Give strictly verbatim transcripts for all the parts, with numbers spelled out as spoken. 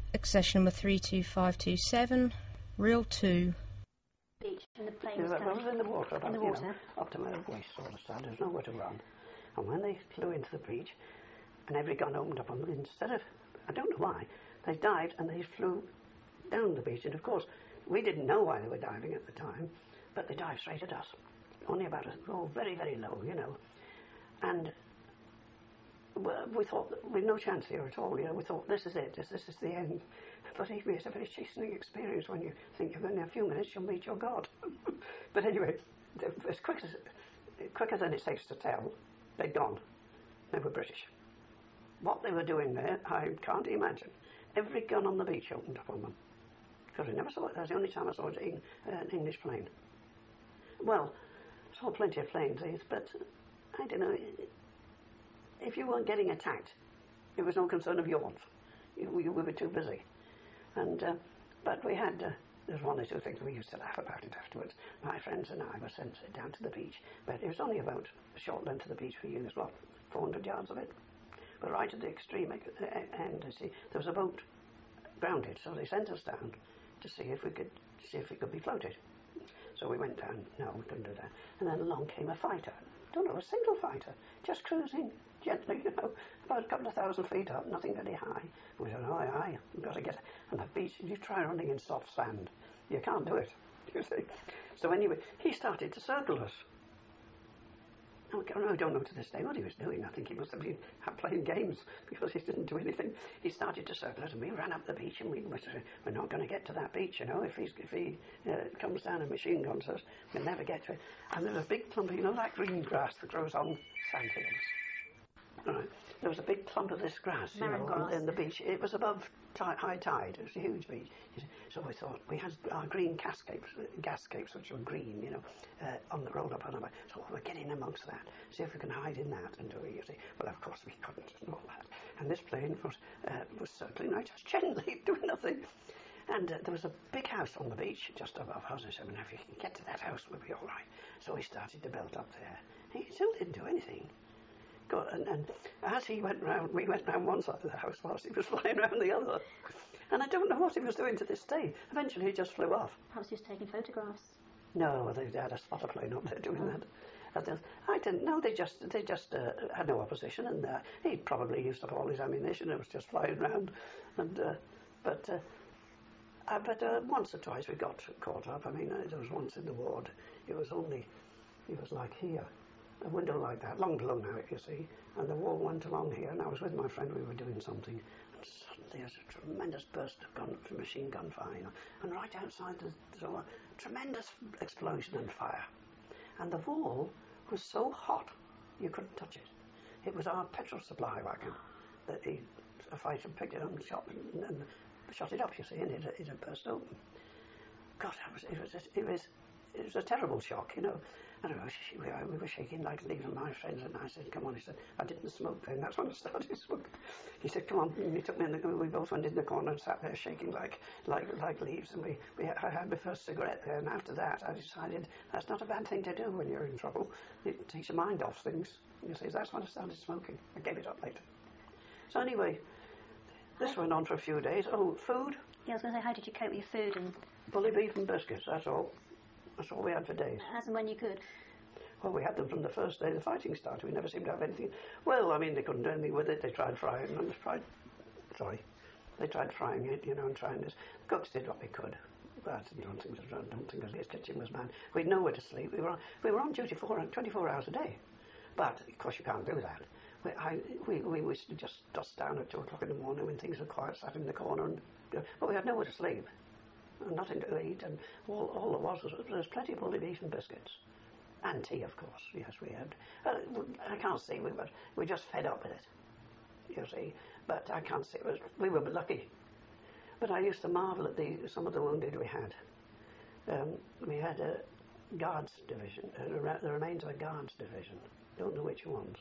Accession number three two five two seven, reel two. Beach and the plane Yeah, was I coming. was in the water, about, In the you water. know, up to my waist sort of side. There's nowhere to run. And when they flew into the breach, and every gun opened up on them, instead of, I don't know why, they dived and they flew down the beach. And of course, we didn't know why they were diving at the time, but they dived straight at us. Only about, a, oh, very, very low, you know. And well, we thought, we've no chance here at all, you know. We thought, this is it, this, this is the end. But anyway, it's a very chastening experience when you think you're going to, in a few minutes, you'll meet your God. But anyway, as quick as, quicker than it takes to tell, they'd gone. They were British. What they were doing there, I can't imagine. Every gun on the beach opened up on them. Because we never saw it. That was the only time I saw it in uh, an English plane. Well, I saw plenty of planes, but I don't know. If you weren't getting attacked, it was no concern of yours. You, we, we were too busy. And uh, but we had, uh, there's one or two things we used to laugh about it afterwards. My friends and I were sent down to the beach, but it was only about a short length of the beach we used, what, four hundred yards of it. But right at the extreme end, I see, there was a boat grounded, so they sent us down to see if we could see if it could be floated. So we went down. No, we couldn't do that. And then along came a fighter. Don't know, a single fighter, just cruising gently, you know, about a couple of thousand feet up, nothing very high. We said, aye, aye, we've got to get on the beach. You try running in soft sand, you can't do it, you see. So anyway, he started to circle us. I don't know to this day what he was doing. I think he must have been playing games because he didn't do anything. He started to circle us and we ran up the beach and we were, we're not going to get to that beach, you know. If, he's, if he uh, comes down and machine guns us, we'll never get to it. And there's a big clump, you know, that green grass that grows on sandhills. Right. There was a big clump of this grass, you know, on, in the beach. It was above t- high tide. It was a huge beach. So we thought, we had our green cascapes, gascapes, which were green, you know, uh, on the rolled up on our back. So we'll get in amongst that, see if we can hide in that and do it, you see. Well, of course we couldn't and all that. And this plane was, uh, was circling right, just gently doing nothing. And uh, there was a big house on the beach just above us. I said, well, if you can get to that house, we'll be all right. So we started to build up there. He still didn't do anything. God, and, and as he went round, we went round one side of the house whilst he was flying round the other. And I don't know what he was doing to this day. Eventually he just flew off. Perhaps he was taking photographs. No, they had a spotter plane up there doing oh. that. And I didn't know. They just they just uh, had no opposition, and uh, he probably used up all his ammunition. It was just flying round. And uh, but uh, uh, but uh, once or twice we got caught up. I mean, uh, there was once in the ward. It was only it was like here. A window like that, long below now, you see, and the wall went along here, and I was with my friend, we were doing something, and suddenly there's a tremendous burst of gun, machine gun fire, you know, and right outside the door, tremendous explosion and fire. And the wall was so hot, you couldn't touch it. It was our petrol supply wagon that he, a fighter picked it up and shot, and, and shot it up, you see, and it, it had burst open. God, it was, it was, it was, it was a terrible shock, you know. I don't know, we were shaking like leaves, and my friends and I said, come on. He said, I didn't smoke then, that's when I started smoking. He said, come on, and he took me in the, we both went in the corner and sat there shaking like like like leaves, and we, we I had my first cigarette there, and after that I decided that's not a bad thing to do when you're in trouble. It takes your mind off things. You see, that's when I started smoking. I gave it up later. So anyway, this went on for a few days. Oh, food? Yeah, I was going to say, how did you cope with your food? And bully beef and biscuits, that's all. That's all we had for days. As and when you could? Well, we had them from the first day the fighting started. We never seemed to have anything. Well, I mean, they couldn't do anything with it. They tried frying and tried, sorry, they tried frying it, you know, and trying this. The cooks did what they could. But I don't think, I don't think his kitchen was manned. We had nowhere to sleep. We were on, we were on duty for twenty-four hours a day. But, of course, you can't do that. We, I, we, we used to just dust down at two o'clock in the morning when things were quiet, sat in the corner, and, but we had nowhere to sleep. And nothing to eat, and all, all there was was there was plenty of bully beef and biscuits, and tea, of course. Yes, we had. Uh, I can't say we were we just fed up with it, you see. But I can't say it was, we were lucky. But I used to marvel at the some of the wounded we had. Um, we had a guards division, uh, the remains of a guards division. Don't know which ones.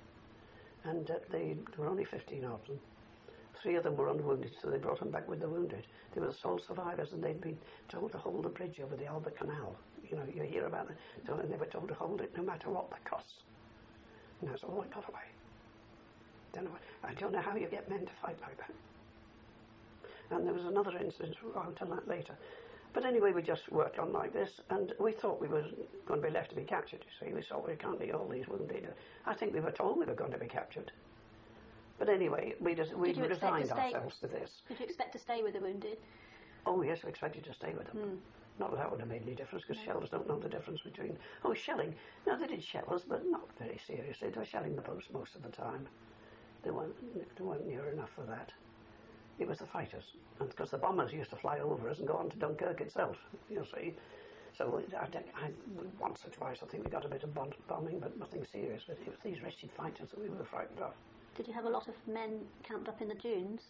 And uh, they there were only fifteen of them. Three of them were unwounded, so they brought them back with the wounded. They were the sole survivors, and they'd been told to hold the bridge over the Albert Canal. You know, you hear about it. So they were told to hold it no matter what the cost. And that's all that got away. Don't know, I don't know how you get men to fight like that. and there was another incident, I'll tell that later. But anyway, we just worked on like this, and we thought we were going to be left to be captured, you see. We thought we can't leave all these wounded. I think we were told we were going to be captured. But anyway, we, just, we resigned ourselves to this. Did you expect to stay with the wounded? Oh, yes, we expected to stay with them. Mm. Not that that would have made any difference, because no. Shellers don't know the difference between... Oh, shelling. No, they did shell us, but not very seriously. They were shelling the boats most of the time. They weren't, they weren't near enough for that. It was the fighters, and because the bombers used to fly over us and go on to Dunkirk itself, you see. So I, I, once or twice I think we got a bit of bombing, but nothing serious. But it was these wretched fighters that we were frightened of. Did you have a lot of men camped up in the dunes?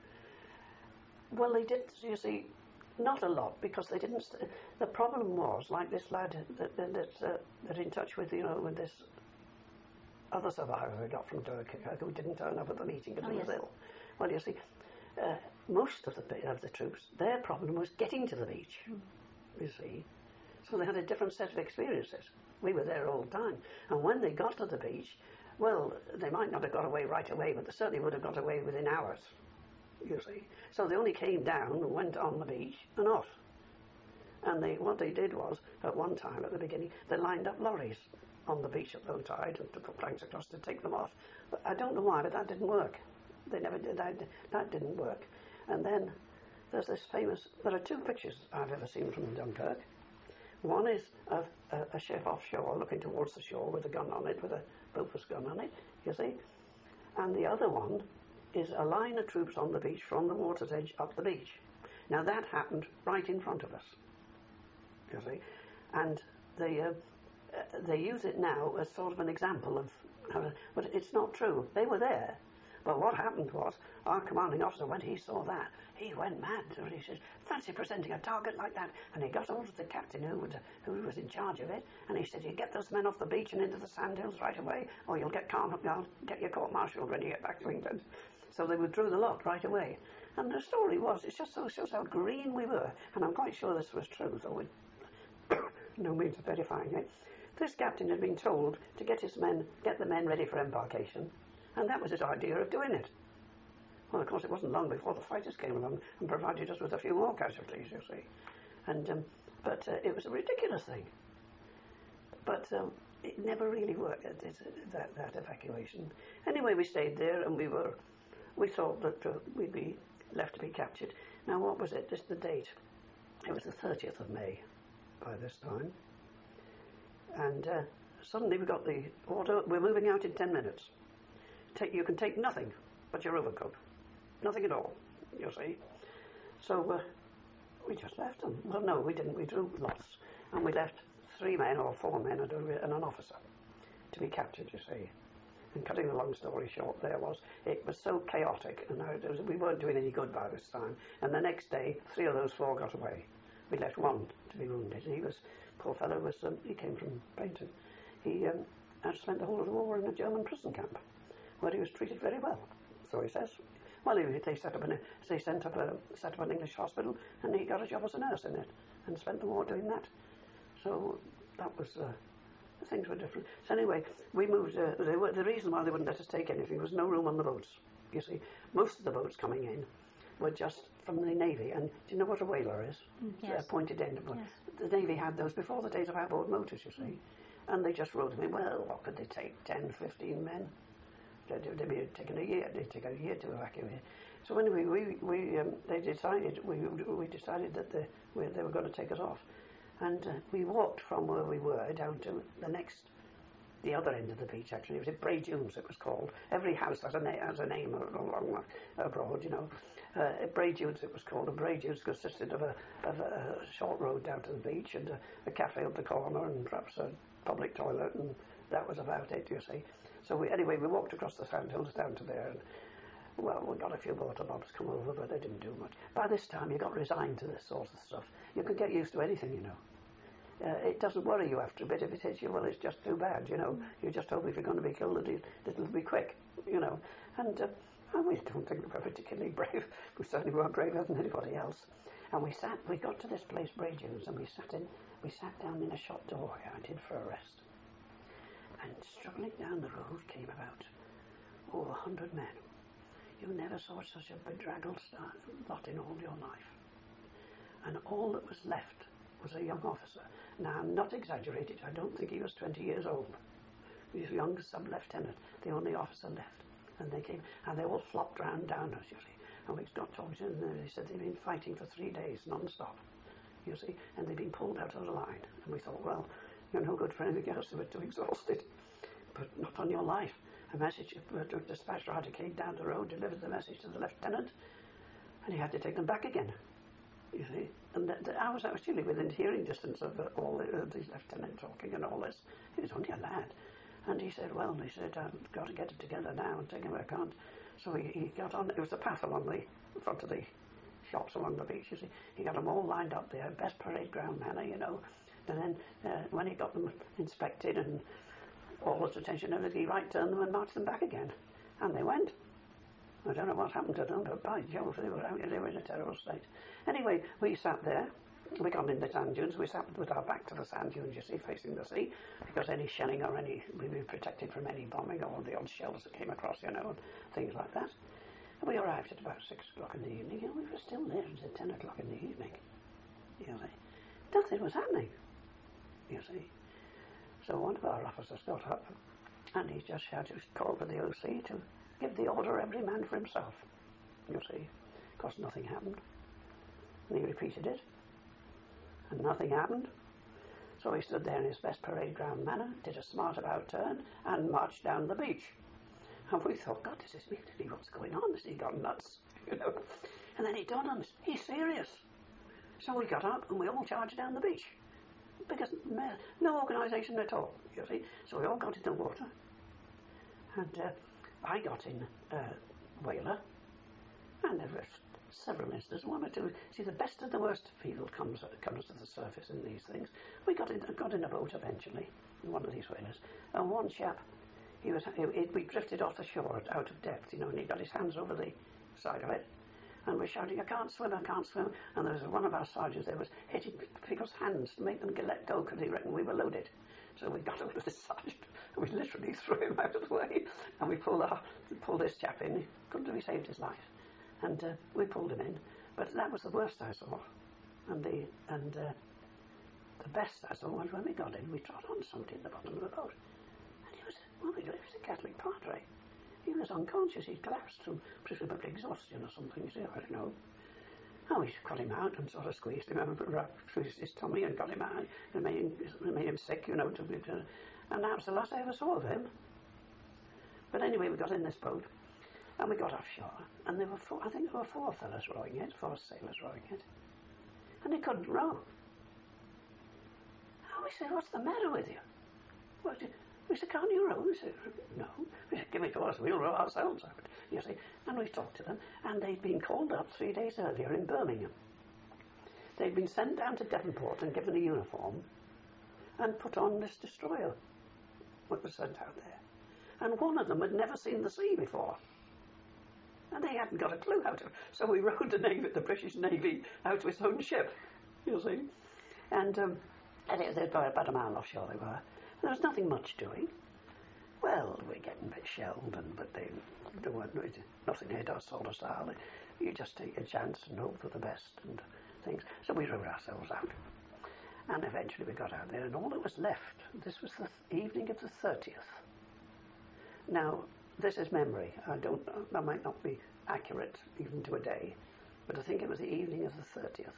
Well, they did, you see, not a lot, because they didn't... St- the problem was, like this lad that, that, that, uh, that in touch with, you know, with this other survivor we got from Dunkirk who didn't turn up at the meeting because oh, he yes. was ill. Well, you see... Uh, most of the of the troops, their problem was getting to the beach, mm. you see. So they had a different set of experiences. We were there all the time. And when they got to the beach, well, they might not have got away right away, but they certainly would have got away within hours, you see. So they only came down and went on the beach and off. And they, what they did was, at one time at the beginning, they lined up lorries on the beach at low tide and put planks across to take them off. But I don't know why, but that didn't work. They never did. That, that didn't work. And then there's this famous... There are two pictures I've ever seen from Dunkirk. One is of a, a ship offshore looking towards the shore with a gun on it, with a Bofors gun on it, you see. And the other one is a line of troops on the beach from the water's edge up the beach. Now that happened right in front of us, you see. And they, uh, they use it now as sort of an example of... Uh, but it's not true. They were there. But what happened was, our commanding officer, when he saw that, he went mad. He said, fancy presenting a target like that. And he got hold of the captain who, would, who was in charge of it, and he said, you get those men off the beach and into the sandhills right away, or you'll get, calm, you'll get your court-martialed when you get back to England. So they withdrew the lot right away. And the story was, it just so shows how green we were, and I'm quite sure this was true, so we no means of verifying it. This captain had been told to get his men, get the men ready for embarkation, and that was his idea of doing it. Well, of course, it wasn't long before the fighters came along and provided us with a few more casualties, you see. And um, but uh, it was a ridiculous thing. But um, it never really worked, it, it, that, that evacuation. Anyway, we stayed there, and we were, we thought that uh, we'd be left to be captured. Now, what was it? Just the date. It was the thirtieth of May by this time. And uh, suddenly we got the order, we're moving out in ten minutes. Take, you can take nothing but your overcoat. Nothing at all, you see. So uh, we just left them. Well, no, we didn't. We drew lots. And we left three men or four men and, a, and an officer to be captured, you see. And cutting the long story short, there was, it was so chaotic, and it was, we weren't doing any good by this time. And the next day, three of those four got away. We left one to be wounded. He was, poor fellow, was um, he came from Paynton. He um, had spent the whole of the war in a German prison camp, where he was treated very well, so he says. Well, he, they set up an, they sent up a, set up an English hospital, and he got a job as a nurse in it, and spent the war doing that. So that was, uh, things were different. So anyway, we moved, uh, they were, the reason why they wouldn't let us take anything was no room on the boats. You see, most of the boats coming in were just from the Navy, and do you know what a whaler is? Mm, yes. A pointed end. Yes. The Navy had those before the days of outboard motors, you see. And they just wrote to me, well, what could they take, ten, fifteen men? They'd, they'd be taking a year, they'd take a year to evacuate. So anyway, we, we, um, they decided, we, we decided that the, we, they were going to take us off. And uh, we walked from where we were down to the next, the other end of the beach, actually. It was at Bray Dunes, it was called. Every house has a, na- has a name along abroad, you know. Uh, Bray Dunes, it was called. And Bray Dunes consisted of a, of a short road down to the beach and a, a cafe at the corner and perhaps a public toilet, and that was about it, you see. So we, anyway, we walked across the sandhills down to there, and, well, we got a few water bobs come over, but they didn't do much. By this time, you got resigned to this sort of stuff. You can get used to anything, you know. Uh, it doesn't worry you after a bit. If it hits you, well, it's just too bad, you know. You just hope if you're going to be killed that it, it'll be quick, you know. And uh, we don't think we were particularly brave. We certainly weren't braver than anybody else. And we sat, we got to this place, Bray Dunes, and we sat in, we sat down in a shop doorway, I did, for a rest. And struggling down the road came about, oh, a hundred men. You never saw such a bedraggled sta- lot in all your life. And all that was left was a young officer. Now, I'm not exaggerating. I don't think he was twenty years old. He was a young sub-lieutenant, the only officer left. And they came, and they all flopped round down us, you see. And we got talking to them, and they said they'd been fighting for three days non-stop, you see, and they'd been pulled out of the line. And we thought, well, you're no good for anything else, they were too exhausted. But not on your life. A message, a dispatch rider came down the road, delivered the message to the lieutenant, and he had to take them back again, you see. And the, the, I was actually within hearing distance of uh, all the, uh, the lieutenant talking and all this. He was only a lad. And he said, well, he said, I've got to get it together now and take him where I can't. So he, he got on, it was a path along the front of the shops along the beach, you see. He got them all lined up there, best parade ground manner, you know. And then uh, when he got them inspected and all his attention and everything, he right turned them and marched them back again. And they went. I don't know what happened to them, but by Jove, they were, they were in a terrible state. Anyway, we sat there. We got in the sand dunes. We sat with our back to the sand dunes, you see, facing the sea, because any shelling or any, we were protected from any bombing or the odd shells that came across, you know, and things like that. And we arrived at about six o'clock in the evening, and we were still there until ten o'clock in the evening. You see, nothing was happening. You see, so one of our officers got up, and he just shouted, called for the O C to give the order, every man for himself. You see, of course, nothing happened. And he repeated it. And nothing happened. So he stood there in his best parade ground manner, did a smart about turn, and marched down the beach. And we thought, God, this is really what's going on? Has he gone nuts? You know. And then he dawned on us, he's serious. So we got up and we all charged down the beach. Because no organisation at all, you see. So we all got in the water. And uh, I got in uh, whaler. And there were several instances, one or two. See, the best and the worst of people comes comes to the surface in these things. We got in got in a boat eventually, in one of these whalers, and one chap, he was he, we drifted off the shore out of depth, you know, and he got his hands over the side of it, and we're shouting, "I can't swim, I can't swim!" And there was one of our sergeants there was hitting people's hands to make them get let go because he reckoned we were loaded. So we got over to this sergeant, and we literally threw him out of the way, and we pulled our, pulled this chap in. He couldn't have saved his life. And uh, we pulled him in, but that was the worst I saw. And the and uh, the best I saw was when we got in, we trod on somebody at the bottom of the boat, and he was well, he was a Catholic padre. He was unconscious. He collapsed from presumably exhaustion or something. You see, I don't know. Oh, we got him out and sort of squeezed him out, squeezed his tummy and got him out and made him, made him sick, you know. To, to, and that was the last I ever saw of him. But anyway, we got in this boat. And we got offshore, and there were four, I think there were four fellows rowing it, four sailors rowing it, and they couldn't row. And we said, "What's the matter with you?" What, we said, "Can't you row?" We said, "No." We said, "Give it to us, we'll row ourselves out." You see, and we talked to them, and they'd been called up three days earlier in Birmingham. They'd been sent down to Devonport and given a uniform, and put on this destroyer, what was sent out there. And one of them had never seen the sea before. And they hadn't got a clue how to. So we rowed the Navy, the British Navy, out to its own ship, you see. And, um, and it was about a mile offshore they were. There was nothing much doing. Well, we're getting a bit shelled, and but they, they weren't nothing hit us sort of style. You just take a chance and hope for the best and things. So we rowed ourselves out. And eventually we got out there, and all that was left, this was the th- evening of the thirtieth. Now, this is memory. I don't. I might not be accurate even to a day, but I think it was the evening of the thirtieth.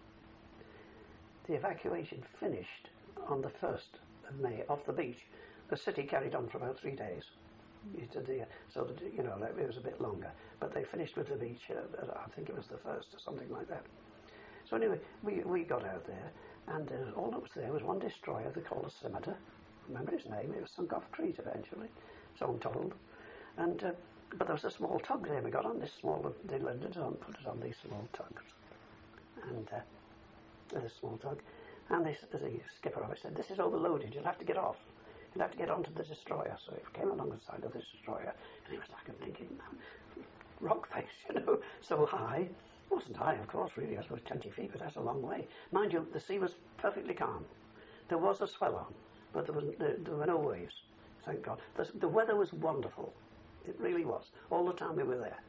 The evacuation finished on the first of May off the beach. The city carried on for about three days. The, so that, you know, it was a bit longer. But they finished with the beach. Uh, I think it was the first or something like that. So anyway, we we got out there, and uh, all that was there was one destroyer they called a Scimitar. Remember his name? It was sunk off Crete eventually, so I'm told. And uh, but there was a small tug there. We got on this small. They landed on, put us on these small tugs, and uh, there's a small tug. And they, the skipper always said, "This is overloaded. You'll have to get off. You'll have to get onto the destroyer." So it came along the side of the destroyer, and it was like I'm thinking, rock face, you know, so high. It wasn't high, of course, really. I suppose twenty feet, but that's a long way. Mind you, the sea was perfectly calm. There was a swell on, but there was there, there were no waves. Thank God. The, the weather was wonderful. It really was. All the time we were there.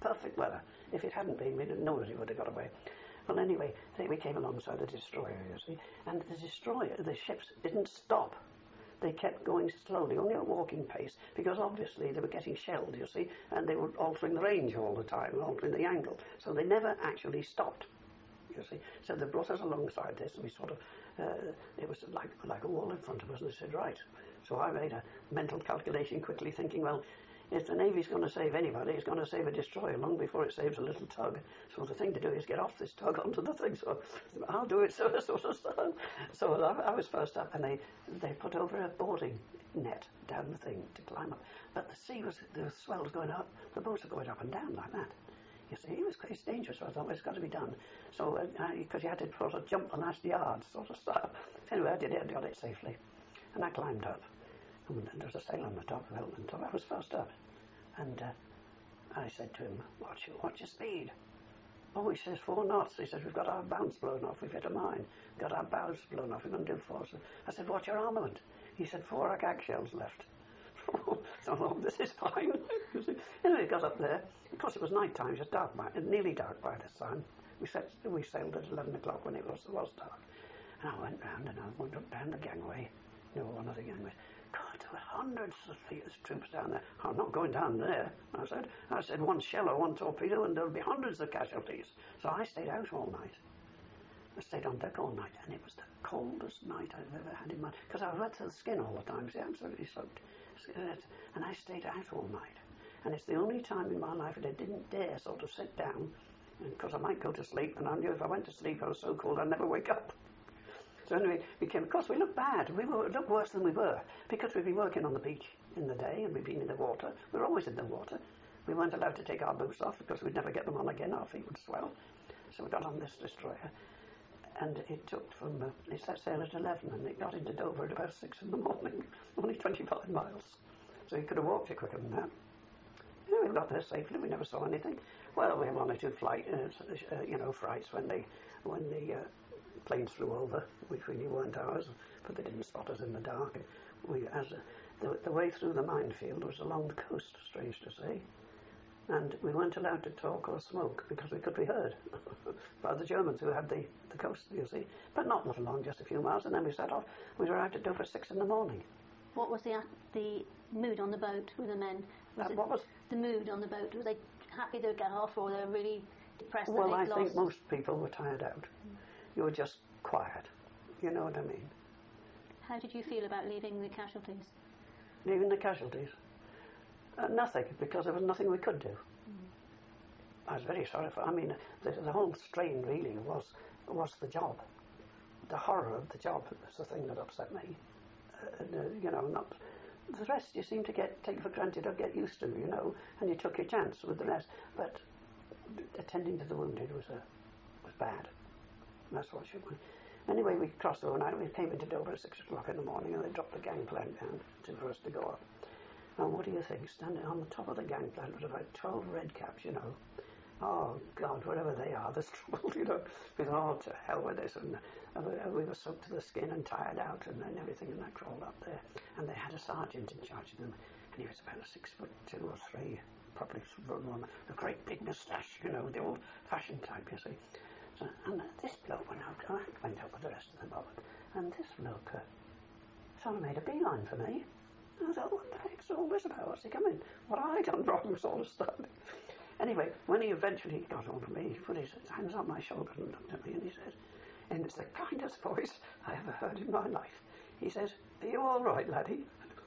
perfect weather. If it hadn't been, we didn't know that he would have got away. Well, anyway, they, we came alongside the destroyer, you see, and the destroyer, the ships didn't stop. They kept going slowly, only at walking pace, because obviously they were getting shelled, you see, and they were altering the range all the time, altering the angle. So they never actually stopped, you see. So they brought us alongside this, and we sort of, uh, it was like, like a wall in front of us, and they said, right. So I made a mental calculation quickly, thinking, well, if the Navy's going to save anybody, it's going to save a destroyer long before it saves a little tug. So the thing to do is get off this tug onto the thing. So I'll do it, so sort of stuff. So I, I was first up, and they, they put over a boarding net down the thing to climb up. But the sea was, the swell was going up, the boats were going up and down like that. You see, it was quite dangerous. So I thought, well, it's got to be done. So, because uh, you had to sort of jump the last yard, sort of stuff. Anyway, I did it, I got it safely. And I climbed up. And there was a sail on the top of Elton top. I was first up. And uh, I said to him, watch, watch your speed. Oh, he says, four knots. He says, we've got our bows blown off. We've hit a mine. We've got our bows blown off. We're going to do four. So I said, what's your armament? He said, four ack shells left. So, oh, this is fine. Anyway, we got up there. Of course, it was night time. It was dark by, nearly dark by this time. We, set, we sailed at eleven o'clock when it was, it was dark. And I went round and I went up down the gangway. No, one of the gangways. God, there were hundreds of troops down there. I'm not going down there, I said. I said, one shell or one torpedo and there'll be hundreds of casualties. So I stayed out all night. I stayed on deck all night, and it was the coldest night I've ever had in my... Because I was wet to the skin all the time, see, absolutely soaked. And I stayed out all night. And it's the only time in my life that I didn't dare sort of sit down, because I might go to sleep, and I knew if I went to sleep I was so cold I'd never wake up. So anyway, we came, of course we looked bad. We were, looked worse than we were, because we'd been working on the beach in the day, and we'd been in the water. We were always in the water. We weren't allowed to take our boots off, because we'd never get them on again, our feet would swell. So we got on this destroyer, and it took from, uh, it set sail at eleven, and it got into Dover at about six in the morning, only twenty-five miles. So you could have walked it quicker than that. Anyway, we got there safely, we never saw anything. Well, we had one or two flight, uh, uh, you know, frights when they, when the uh, planes flew over, which we knew weren't ours, but they didn't spot us in the dark. And we, as uh, the, the way through the minefield was along the coast, strange to say, and we weren't allowed to talk or smoke because we could be heard by the Germans who had the, the coast, you see. But not not long, just a few miles, and then we set off. We were out at Dover six in the morning. What was the the mood on the boat with the men? Was Uh, it what was the mood on the boat? Were they happy they'd get off, or they were really depressed that Well, they'd I lost? think most people were tired out. You were just quiet. You know what I mean? How did you feel about leaving the casualties? Leaving the casualties. Uh, nothing, because there was nothing we could do. Mm. I was very sorry for. I mean, the, the whole strain really was was the job. The horror of the job was the thing that upset me. Uh, uh, you know, not the rest. You seem to get take for granted or get used to. You know, and you took your chance with the rest. But attending to the wounded was a was bad. That's what should we. Anyway, we crossed overnight. We came into Dover at six o'clock in the morning, and they dropped the gangplank down to, for us to go up. And what do you think? Standing on the top of the gangplank was about twelve red caps, you know. Oh, God, wherever they are, there's trouble, you know. We thought, oh, to hell with this. And uh, we were soaked to the skin and tired out and, and everything, and I crawled up there. And they had a sergeant in charge of them, and he was about six foot two or three, probably a great big moustache, you know, the old-fashioned type, you see. So, and uh, this bloke went out, I went out with the rest of them up, and this bloke uh, sort of made a beeline for me. I thought, what the heck's all this about? What's he coming? What have I done wrong, sort of stuff? Anyway, when he eventually got hold of me, he put his hands on my shoulders and looked at me, and he said, in the kindest voice I ever heard in my life, he says, are you all right, laddie?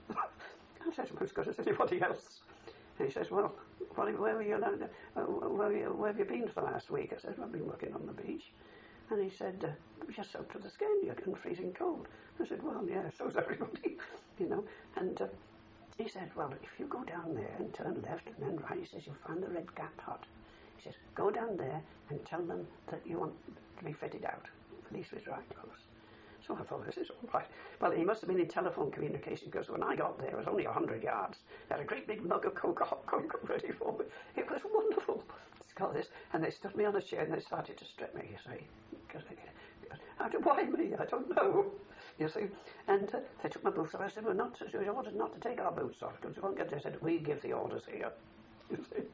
I said, I'm as good as anybody else. And he says, well, where were you, uh, where, were you, where have you been for the last week? I said, I've been working on the beach. And he said, uh, you're soaked to the skin, you're getting freezing cold. I said, well, yeah, so's everybody, you know. And uh, he said, well, if you go down there and turn left and then right, he says, you'll find the Red Gap hut. He says, go down there and tell them that you want to be fitted out. Police was right close. So I thought, this is all right. Well, he must have been in telephone communication, because when I got there, it was only a hundred yards. They had a great big mug of cocoa hot cocoa ready for me. It was wonderful. It's got this. And they stood me on a chair and they started to strip me, you see. Because they, I don't, why me? I don't know. You see. And uh, they took my boots off. I said, well, not to, we ordered not to take our boots off, because we won't get there. They said, we give the orders here. You see.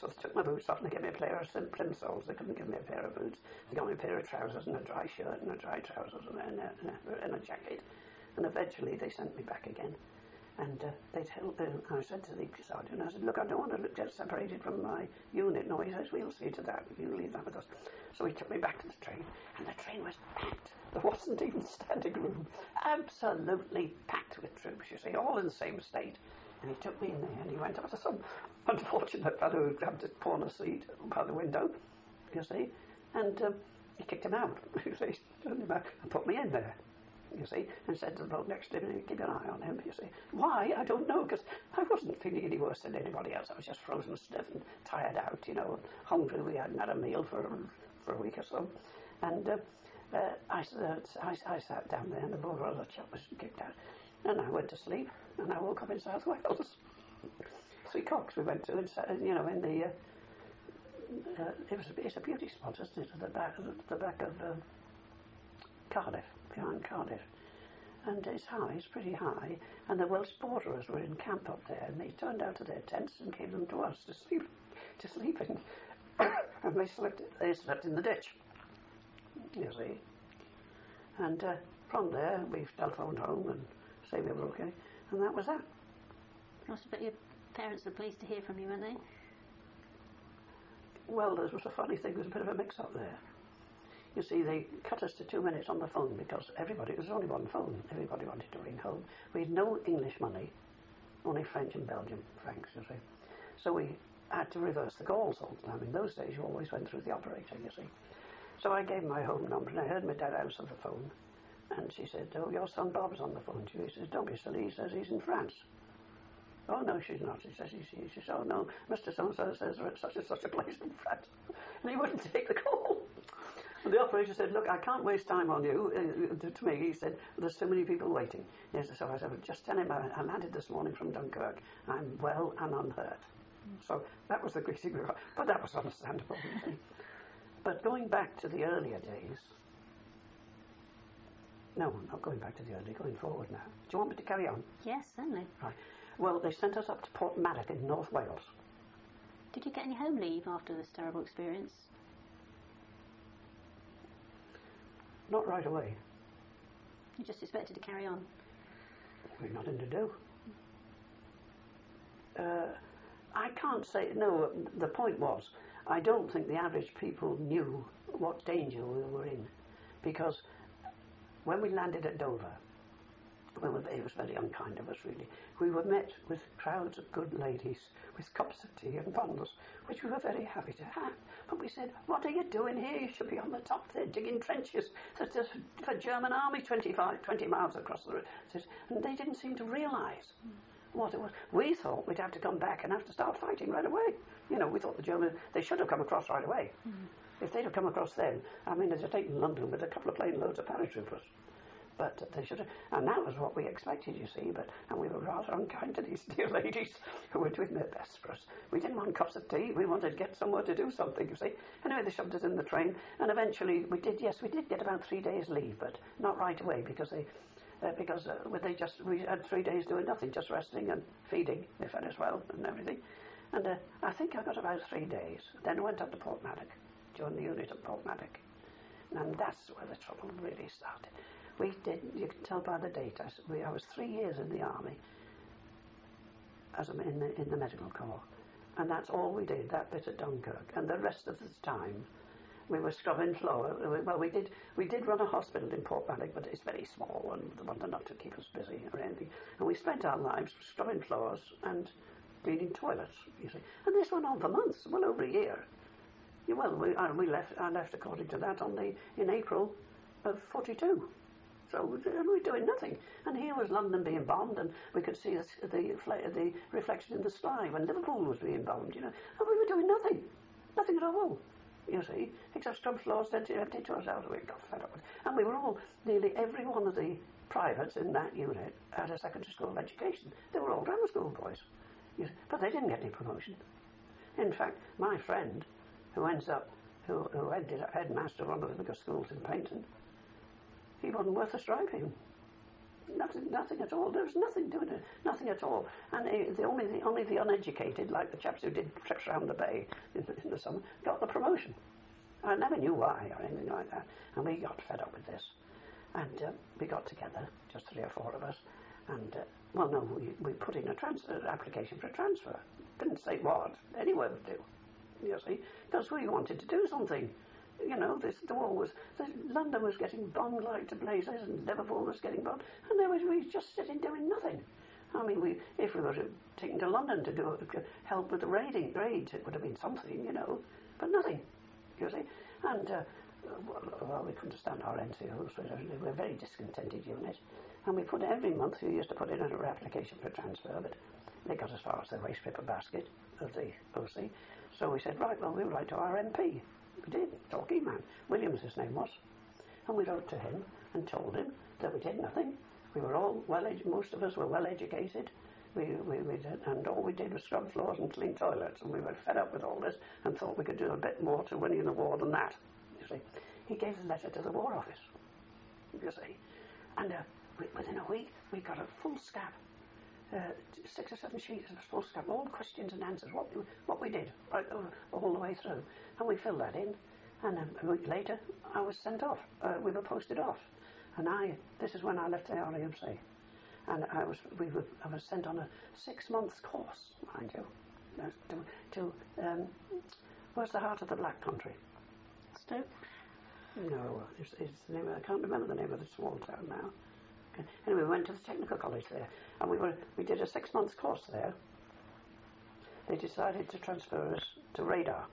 So they took my boots off and they gave me a pair of plimsolls. They couldn't give me a pair of boots. They got me a pair of trousers and a dry shirt and a dry trousers and a, and a, and a jacket. And eventually they sent me back again. And uh, they told, uh, I said to the sergeant, I said, look, I don't want to get separated from my unit. No, he says, we'll see to that. You leave that with us. So he took me back to the train, and the train was packed. There wasn't even standing room. Absolutely packed with troops, you see, all in the same state. And he took me in there, and he went up to some unfortunate fellow who grabbed a corner seat by the window, you see, and um, he kicked him out, you see, turned him out, and put me in there. You see, and said to the bloke next to him, keep an eye on him, you see. Why? I don't know, because I wasn't feeling any worse than anybody else. I was just frozen stiff and tired out, you know, hungry. We hadn't had a meal for, for a week or so. And uh, uh, I, uh, I, I sat down there, and the poor other chap was kicked out. And I went to sleep, and I woke up in South Wales. Three Cocks we went to, and, you know, in the... Uh, uh, it was a, it's a beauty spot, isn't it, at the back, at the back of uh, Cardiff. Behind Cardiff, and it's high, it's pretty high, and the Welsh borderers were in camp up there, and they turned out of their tents and gave them to us to sleep, to sleep in, and they slept, they slept in the ditch, you see, and uh, from there we telephoned home and said we were okay, and that was that. Must have put your parents were pleased to hear from you, weren't they? Well, there was a funny thing, there was a bit of a mix-up there. You see, they cut us to two minutes on the phone because everybody, it was only one phone, everybody wanted to ring home. We had no English money, only French and Belgian francs, you see. So we had to reverse the calls all the time. In those days, you always went through the operator, you see. So I gave my home number, and I heard my dad answer the phone. And she said, oh, your son Bob's on the phone. She says, don't be silly, he says he's in France. Oh, no, she's not. She says, he, she says, oh, no, Mister So-and-so says we're at such and such a place in France. And he wouldn't take the call. And the operator said, look, I can't waste time on you. Uh, to me, he said, there's so many people waiting. Yes, so I said, well, just tell him I, I landed this morning from Dunkirk. I'm well and unhurt. So that was the greeting we got. But that was understandable. But going back to the earlier days, no, not going back to the early, going forward now. Do you want me to carry on? Yes, certainly. Right. Well, they sent us up to Portmaddock in North Wales. Did you get any home leave after this terrible experience? Not right away. You just expected to carry on? We've nothing to do. Uh, I can't say, no, the point was, I don't think the average people knew what danger we were in. Because when we landed at Dover, well, it was very unkind of us, really. We were met with crowds of good ladies with cups of tea and bundles, which we were very happy to have. But we said, what are you doing here? You should be on the top there, digging trenches for German army twenty-five, twenty miles across the road. And they didn't seem to realise what it was. We thought we'd have to come back and have to start fighting right away. You know, we thought the Germans, they should have come across right away. Mm-hmm. If they'd have come across then, I mean, they'd have taken London with a couple of plane loads of paratroopers. But they should have, and that was what we expected, you see, but, and we were rather unkind to these dear ladies who were doing their best for us. We didn't want cups of tea, we wanted to get somewhere to do something, you see. Anyway, they shoved us in the train, and eventually we did, yes, we did get about three days leave, but not right away, because they, uh, because uh, they just, we had three days doing nothing, just resting and feeding, they fed us well and everything. And uh, I think I got about three days. Then I went up to Portmaddock, joined the unit at Portmaddock, and that's where the trouble really started. We did, you can tell by the date, I, we, I was three years in the army as a, in, the, in the medical corps, and that's all we did, that bit at Dunkirk, and the rest of the time we were scrubbing floor. Well, we did we did run a hospital in Portmaddock, but it's very small and they wanted not to keep us busy or anything, and we spent our lives scrubbing floors and cleaning toilets, you see, and this went on for months, well over a year. Yeah, well, we, I, we left, I left according to that on the in April of forty-two. So we were doing nothing. And here was London being bombed, and we could see the, the, the reflection in the sky when Liverpool was being bombed, you know. And we were doing nothing. Nothing at all, you see, except scrub floors empty, empty to ourselves. We got fed up with it. And we were all, nearly every one of the privates in that unit had a secondary school education. They were all grammar school boys. You see, but they didn't get any promotion. In fact, my friend, who ends up, who, who ended up headmaster of one of the biggest schools in Paynton, he wasn't worth a striping. Nothing, nothing at all. There was nothing doing it, nothing at all. And uh, the only, the, only the uneducated, like the chaps who did trips around the bay in the, in the summer, got the promotion. I never knew why or anything like that. And we got fed up with this. And uh, we got together, just three or four of us, and, uh, well, no, we, we put in a transfer application for a transfer. Didn't say what, anywhere would do, you see, because we wanted to do something. You know, this, the war was, the, London was getting bombed like to blazes, and Liverpool was getting bombed, and there was, we were just sitting doing nothing. I mean, we, if we were taken to London to do to help with the raiding, raids, it would have been something, you know, but nothing, you see. And, uh, well, we couldn't stand our N C Os, we were a very discontented unit, and we put every month, we used to put in an application for transfer, but they got as far as the waste paper basket of the O C, so we said, right, well, we'll write to our M P. We did, talky man, Williams his name was, and we wrote to him and told him that we did nothing. We were all well, edu- most of us were well educated, we, we, we did, and all we did was scrub floors and clean toilets, and we were fed up with all this and thought we could do a bit more to winning the war than that. You see, he gave the letter to the War Office. You see, and uh, we, within a week we got a full scab, uh, six or seven sheets of a full scab, all questions and answers, what what we did right all, all the way through, and we filled that in. And um, a week later, I was sent off. Uh, we were posted off, and I. This is when I left the R A M C, and I was we were I was sent on a six months course, mind you, uh, to to um, where's the heart of the Black Country? Stoke? No, it's, it's the name of, I can't remember the name of the small town now. Okay. Anyway, we went to the technical college there, and we were we did a six months course there. They decided to transfer us to radar.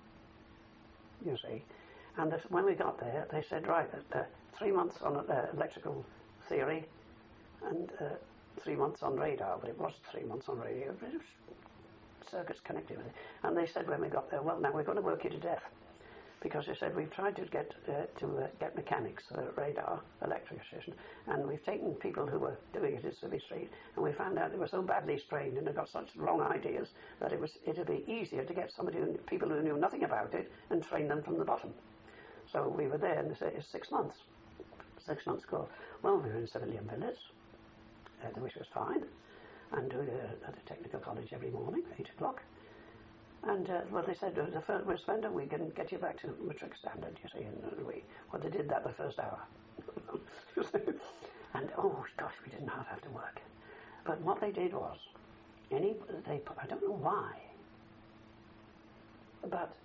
You see, and this, when we got there, they said, right, uh, three months on uh, electrical theory, and uh, three months on radar. But it was three months on radio. It was circuits connected with it. And they said when we got there, well, now we're going to work you to death. Because they said we've tried to get uh, to uh, get mechanics, uh, radar, electrician, and we've taken people who were doing it at Civvy Street, and we found out they were so badly strained and had got such wrong ideas that it was it'd be easier to get somebody, who, people who knew nothing about it, and train them from the bottom. So we were there, and they said it's six months, six months course. Well, we were in civilian villas, uh, which was fine, and we were at the technical college every morning, eight o'clock. And, uh, well, they said, uh, the first, we'll spend a week and get you back to matric standard, you see, and uh, we, well, they did that the first hour. And, oh, gosh, we didn't half have to work. But what they did was, any, they put, I don't know why, but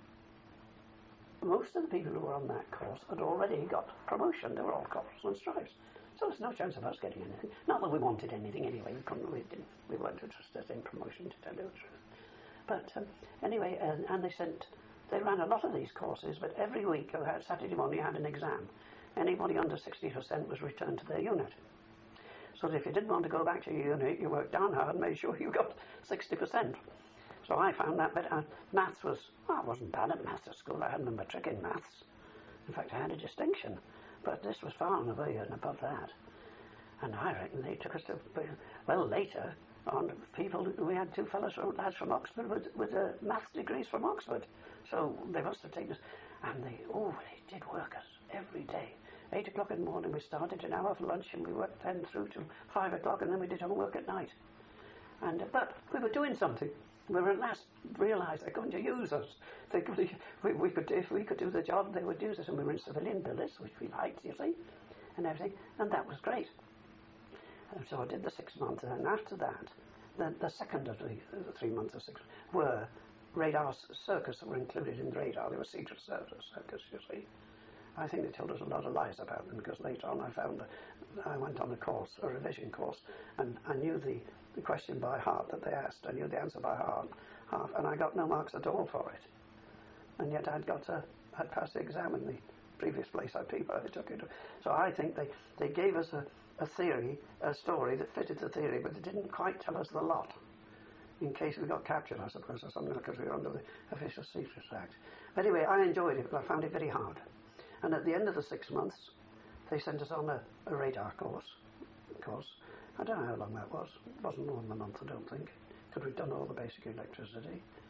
most of the people who were on that course had already got promotion. They were all corporals and stripes. So there's no chance of us getting anything. Not that we wanted anything anyway, we couldn't, we didn't, we weren't interested in promotion, to tell you the truth. But um, anyway, and, and they sent, they ran a lot of these courses, but every week, uh, Saturday morning, you had an exam. Anybody under sixty percent was returned to their unit. So that if you didn't want to go back to your unit, you worked down hard and made sure you got sixty percent. So I found that, but uh, maths was, well, I wasn't bad at maths at school. I had a matric in maths. In fact, I had a distinction. But this was far and away and above that. And I reckon they took us to, well, later on, people, we had two fellows, from, lads from Oxford with, with uh, maths degrees from Oxford. So they must have taken us, and they, oh, they did work us every day. Eight o'clock in the morning we started, an hour for lunch, and we worked then through till five o'clock, and then we did homework at night. And uh, but we were doing something. We were at last realised they're going to use us. They could, we, we could, if we could do the job, they would use us, and we were in civilian villas, which we liked, you see, and everything, and that was great. And so I did the six months, and after that, the, the second of the, the three months or six were radar circus that were included in the radar. They were secret service circus, you see. I think they told us a lot of lies about them, because later on I found that I went on a course, a revision course, and I knew the, the question by heart that they asked. I knew the answer by heart, half, and I got no marks at all for it. And yet I'd got a, I'd passed the exam in the previous place I people I took it. So I think they, they gave us a, a theory, a story that fitted the theory, but they didn't quite tell us the lot, in case we got captured, I suppose, or something, because we were under the Official Secrets Act. Anyway, I enjoyed it, but I found it very hard. And at the end of the six months, they sent us on a, a radar course. course. I don't know how long that was. It wasn't more than a month, I don't think, because we'd done all the basic electricity.